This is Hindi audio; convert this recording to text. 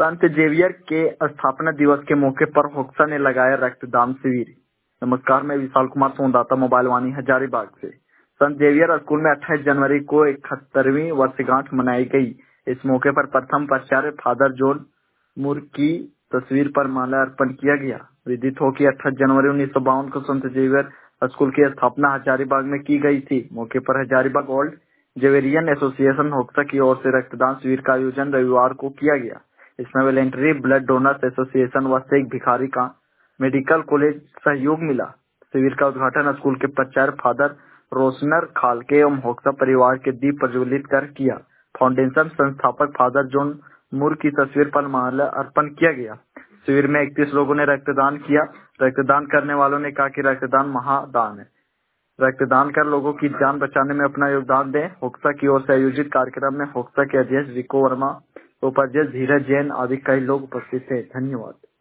संत जेवियर के स्थापना दिवस के मौके पर होक्सा ने लगाया रक्तदान शिविर। नमस्कार, मैं विशाल कुमार सोनदाता, मोबाइल वाणी हजारीबाग से। संत जेवियर स्कूल में 28 जनवरी को 71वीं वर्षगांठ मनाई गई। इस मौके पर प्रथम प्राचार्य फादर जॉन मूर की तस्वीर पर माला अर्पण किया गया। विदित हो कि 28 जनवरी 1952 को संत जेवियर स्कूल की स्थापना हजारीबाग में की गई थी। मौके पर Hazaribagh old Xaverian association HOXA की ओर से रक्तदान शिविर का आयोजन रविवार को किया गया। इसमें वॉलंटरी ब्लड डोनर्स एसोसिएशन व शेख भिखारी का मेडिकल कॉलेज सहयोग मिला। शिविर का उद्घाटन स्कूल के प्राचार्य फादर रोशनर खालके एवं होक्सा परिवार के दीप प्रज्वलित कर किया। फाउंडेशन संस्थापक फादर जॉन मूर की तस्वीर पर माला अर्पण किया गया। शिविर में 31 लोगों ने रक्तदान किया। रक्तदान करने वालों ने कहा कि रक्तदान महादान है। रक्तदान कर लोगों की जान बचाने में अपना योगदान दें। होक्सा की ओर से आयोजित कार्यक्रम में होक्सा के अध्यक्ष विको वर्मा, उपाध्यक्ष धीरज जैन आदि कई लोग उपस्थित थे। धन्यवाद।